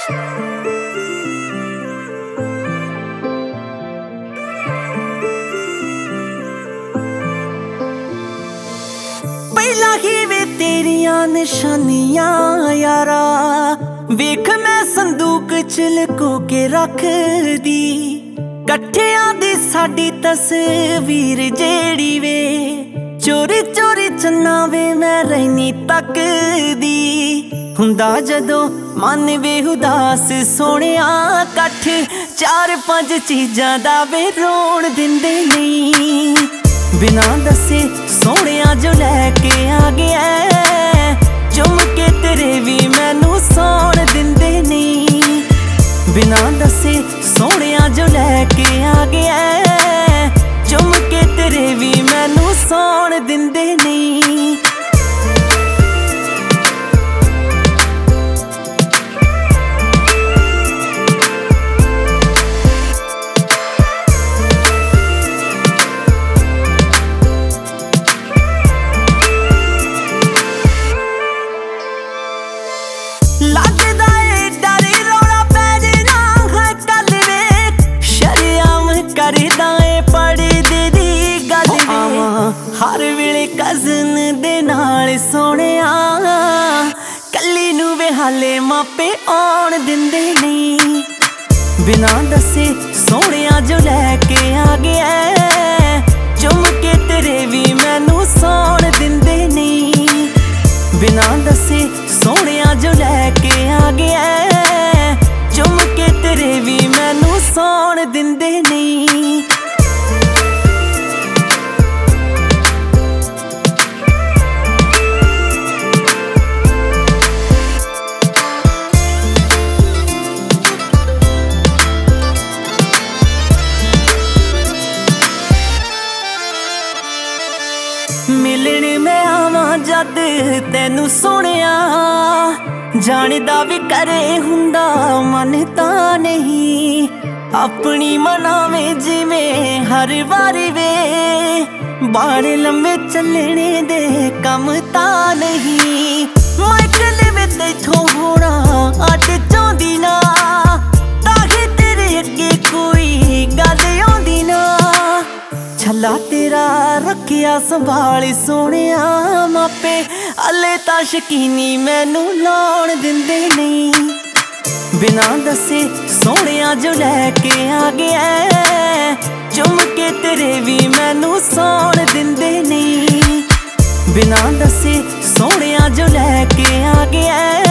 ਪਹਿਲਾਂ ਹੀ ਵੇ ਤੇਰੀਆਂ ਨਿਸ਼ਾਨੀਆਂ ਯਾਰਾ, ਵੇਖ ਮੈਂ ਸੰਦੂਕ ਚ ਲੁਕੋ ਕੇ ਰੱਖਦੀ। ਇਕੱਠਿਆਂ ਦੀ ਸਾਡੀ ਤਸਵੀਰ ਜਿਹੜੀ ਵੇ, ਚੋਰੀ ਚੋਰੀ ਚੰਨਾ ਵੇ ਮੈਂ ਰਹਿਨੀ ਤੱਕਦੀ। ਹੁੰਦਾ ਜਦੋਂ ਮਨ ਵੇ ਉਦਾਸ ਸੋਹਣਿਆ, ਇਕੱਠ ਚਾਰ ਪੰਜ ਚੀਜ਼ਾਂ ਦਾ ਵੇ ਰੋਣ ਦਿੰਦੇ ਨਹੀਂ। ਬਿਨਾਂ ਦੱਸੇ ਸੋਹਣਿਆ ਜੋ ਲੈ ਕੇ ਆ ਗਿਆ, ਚੁੰਮ ਕੇ ਤੇਰੇ ਵੀ ਮੈਨੂੰ ਸੌਣ ਦਿੰਦੇ ਨਹੀਂ। ਬਿਨਾਂ ਦੱਸੇ ਸੋਹਣਿਆ ਜੋ ਲੈ ਕੇ ਆ ਗਿਆ, ਚੁੰਮ ਕੇ ਤੇਰੇ ਵੀ ਮੈਨੂੰ ਸੌਣ ਦਿੰਦੇ ਨਹੀਂ। ਲੱਗਦਾ ਏ ਡਰ ਰੌਲਾ ਪੈ ਜਾਣਾ ਹੈ ਕੱਲ ਵੇ, ਸ਼ਰਮ ਕਰਦਾ ਏ ਪੜ੍ਹਦੀ ਦੀ ਗੱਲ ਵੇ। ਹਰ ਵੇਲੇ ਕਜ਼ਨ ਦੇ ਨਾਲ ਸੋਹਣਿਆ, ਕੱਲੀ ਨੂੰ ਵੇ ਹਾਲੇ ਮਾਪੇ ਆਉਣ ਦਿੰਦੇ ਨਹੀਂ। ਬਿਨਾਂ ਦੱਸੇ ਸੋਹਣਿਆ ਜੋ ਲੈ ਕੇ ਆ ਗਿਆ, ਚੁੰਮ ਕੇ ਤੇਰੇ ਵੀ ਮੈਨੂੰ ਸੌਣ ਦਿੰਦੇ ਨਹੀਂ। ਬਿਨਾਂ ਦੱਸੇ ਸੋਹਣਿਆ ਜੋ ਲੈ ਕੇ ਆ ਗਿਆ, ਚੁੰਮ ਕੇ ਤੇਰੇ ਵੀ ਮੈਨੂੰ ਸੌਣ ਦਿੰਦੇ ਨਹੀਂ। ਮਿਲਣ ਮੈਂ ਆਵਾਂ ਜਦ ਤੈਨੂੰ ਸੋਹਣਿਆ, ਜਾਣਦਾ ਵੀ ਕਰੇ ਹੁੰਦਾ ਮਨ ਤਾਂ ਨਹੀਂ। ਆਪਣੀ ਮਨਾਵੇਂ ਜਿਵੇਂ ਹਰ ਵਾਰੀ ਵੇ, ਬਾਣ ਲੰਮੇ ਚੱਲਣੇ ਦੇ ਕੰਮ ਤਾਂ ਨਹੀਂ। ਮੈਂ ਕੱਲੇ ਵੇ ਤੈਥੋਂ ਹੋਣਾ ਅੱਡ ਚਾਹੁੰਦੀ ਨਾ, ਤਾਂ ਹੀ ਤੇਰੇ ਅੱਗੇ ਕੋਈ ਗੱਲ ਆਉਂਦੀ ਨਾ। ਛੱਲਾ ਤੇਰਾ ਰੱਖਿਆ ਸੰਭਾਲ ਸੋਹਣਿਆ, ਮਾਪੇ ਹਲੇ ਤਾਂ ਸ਼ਕੀਨੀ ਮੈਨੂੰ ਲਾਉਣ ਦਿੰਦੇ ਨਹੀਂ। ਬਿਨਾਂ ਦੱਸੇ ਸੋਹਣਿਆ ਜੋ ਲੈ ਕੇ ਆ ਗਿਆ, ਚੁੰਮ ਕੇ ਤੇਰੇ ਵੀ ਮੈਨੂੰ ਸੌਣ ਦਿੰਦੇ ਨਹੀਂ। ਬਿਨਾਂ ਦੱਸੇ ਸੋਹਣਿਆ ਜੋ ਲੈ ਕੇ ਆ ਗਿਆ,